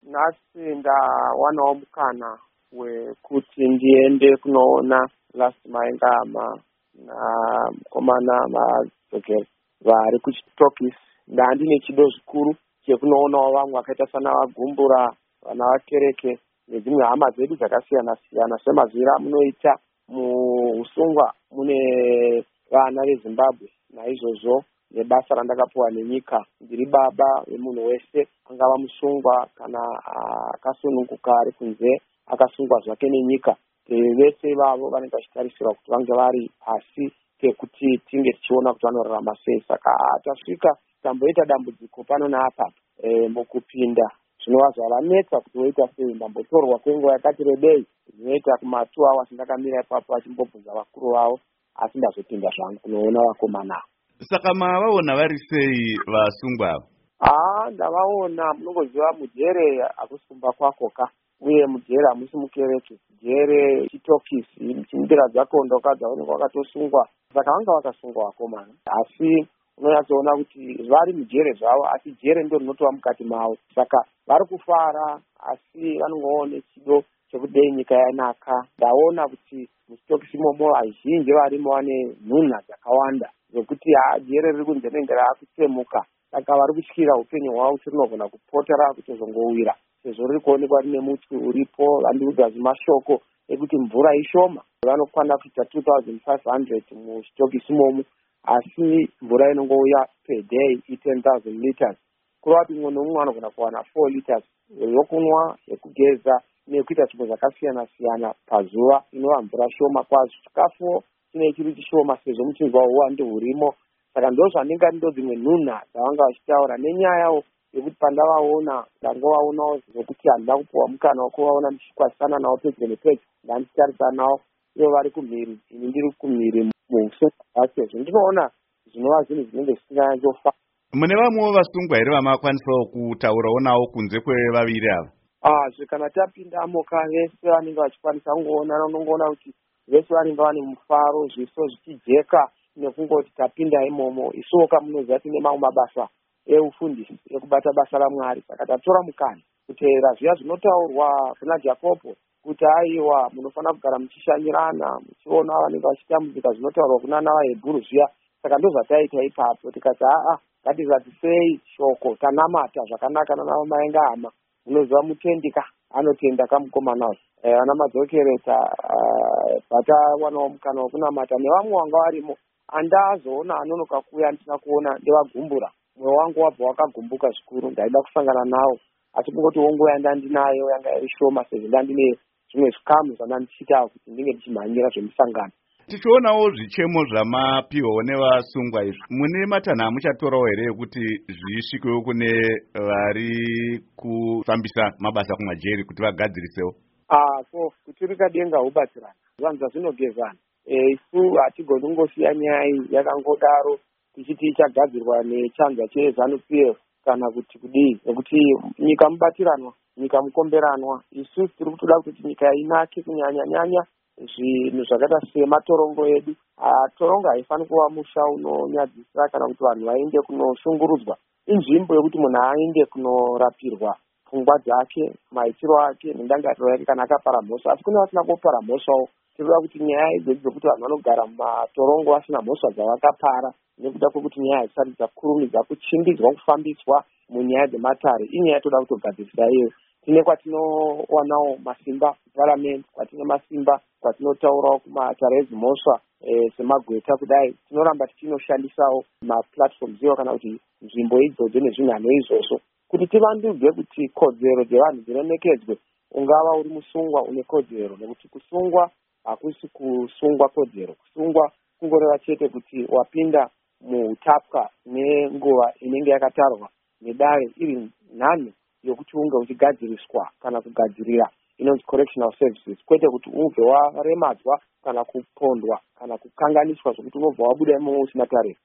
nhasi ndawanawo mukana wekuti ndiende kunoona Last Maengama namukomana Madzokera vari kuchitokisi. Ndandine chido zvikuru chekunoonawo vamwe vakaita sana Vagumbura, vana vakereke nedzimwe hama dzedu dzakasiyana siyana. Semazvira munoita muusungwa mune vana veZimbabwe, naizvozvo nebasa randakapuwa nenyika ndiri baba vemunhu wese, angava musungwa kana akasununguka ari kunze akasungwa zvake nenyika. Vese vavo vanenge vachitarisirwa kuti vange vari pasi pekuti tinge tichiona kuti vanorarama sei. Saka tasvika tamboita dambudziko pano neapapo mukupinda zvinova zvavanetsa kuti woita sei. Ndambotorwa kwenguva yakati rebei, zvinoita kuma 2 hours ndakamira ipapo achimbobvunza vakuru vavo, asi ndazopinda zvangu kunoona vakomana. Saka mavaona vari sei vasungwa ava? Ndavaona, munongoziva mujere hakusi kumba kwakoka, uye mujere hamusi mukereke, jere chitokisi, chimbira dzakondoka dzavanenge vakatosungwa. Saka vanga vakasungwa vakomana, asi unonyatsoona kuti vari mujere zvavo, asi jere ndo rinotova mukati mavo. Saka vari kufara, asi vanongovawo nechido chekuti dei nyika yanaka. Ndaona kuti muchitokisi imomo vazhinji varimo vane nhunha dzakawanda zvokuti jere riri kunze rinenge raakutsemuka. Saka vari kutyira upenyu hwavo kuti rinogona kupotera kutozongowira, sezvo riri kuonekwa rine muti uripo. Vandiudza zvimashoko ekuti mvura ishoma, vanokwana kuita 2500 muchitokisi imomo, asi mvura inongouya per day i10,000 liters. Kureva kuti mumwe nomumwe anogona kuwana 4 liters yokunwa, yekugeza nekuita zvimwe zvakasiyana siyana pazuva. Inova mvura shoma kwazvo. Chikafu chine chiri chishoma sezvo muchinzwa uwande hurimo. Saka ndo zvandinga ndo dzimwe nhunha dzavanga vachitaura nenyaya yekuti pandavaona ndangovaonawo zvokuti handina kupuwa mukana wekuvaona ndichikwasisana navo pedyo nepedyo, ndandichitarisa navo ivo vari kumhiri, ini ndiri kumhiri muusungwa hwacho. Zvandinoona zvinova zvinhu zvinenge zvisinganyatsofa. Mune vamwewo vasungwa here vamakwanisawo kutaurawo navo kunze kwevaviri ava? Kana tapindamo vese vanenge vachikwanisa kungoonana, unongoona kuti vese vanenge vane mufaro, zviso zvichijeka nekungoti tapinda imomo. Isuwo kamunoziva tine mamwe mabasa eufundisi ekubata basa raMwari. Saka tatora mukana kuteera zviya zvinotaurwa kuna Jakobo kuti aiwa munofanira kugara muchishanyirana, muchiona vanenge vachitambudzika zvinotaurwa kuna navaHebhuru zviya. Saka ndo zvataita ipapo, tikati ngatizatisei shoko, tanamata zvakanaka nana Maengama. Munoziva mutendika anotenda kamukomana uyu, ana Madzokereta patawanawo mukana wekunamata nevamwe vanga varimo. Andazoona anonoka kuuya andina kuona ndevagumbura, mwoyo wangu wabva wakagumbuka zvikuru. Ndaida kusangana navo, asi kungoti nguva yandandinayo yanga iri shoma, sezvo ndandine zvimwe zvikamu zvandandichiita kuti ndinge ndichimhanyira zvemusangano. Tichionawo zvichemo zvamapiwawo nevasungwa izvi, mune matanha amuchatorawo here ekuti zvisvikewo kune vari kufambisa mabasa kumajeri kuti vagadzirisewo? Kuti rikadenga hubatsirana, vanhu zvazinogezana. Isu hatigoni kungosiya nyaya iyi yakangodaro tichiti ichagadzirwa nechanza cheZANU-PF kana kuti kudii, nekuti nyika mubatiranwa, nyika mukomberanwa. Isu tiri kutoda kuti nyika inake, kunyanya nyanya zvinhu zvakaita sematorongo edu. Torongo haifani kuva musha unonyadzisa kana kuti vanhu vaende kunoshungurudzwa. Inzvimbo yekuti munhu aende kunorapirwa pfungwa dzake, maitiro ake nendangariro yake kana akapara mhosva. Asi kune vasina kupara mhosvawo, tinoda kuti nyaya idzodzi dzokuti vanhu vanogara mumatorongo vasina mhosva dzavakapara nekuda kwekuti nyaya dzisati dzakurumidza kuchimbidzwa kufambiswa munyaya dzematare, inyaya yatoda kutogadzirisa iyo. Tine kwatinowanawo masimba kuparamendi, kwatine masimba kwatinotaurawo kumatare edzimhosva semagweta kudai. Tinoramba tichinoshandisawo maplatforms iwo kana kuti nzvimbo idzodzo nezvinhanho izvozvo kuti tivandudzwe kuti kodzero dzevanhu dziremekedzwe. Ungava uri musungwa une kodzero, nekuti kusungwa hakusi kusungwa kodzero. Kusungwa kungoreva chete kuti wapinda muutapwa nenguva inenge yakatarwa nedare iri nhano yokuti unge uchigadziriswa kana kugadzirira inonzi correctional services, kwete kuti ubve waremadzwa kana kupondwa kana kukanganiswa zvokuti unobva wabuda imomo usina tariro.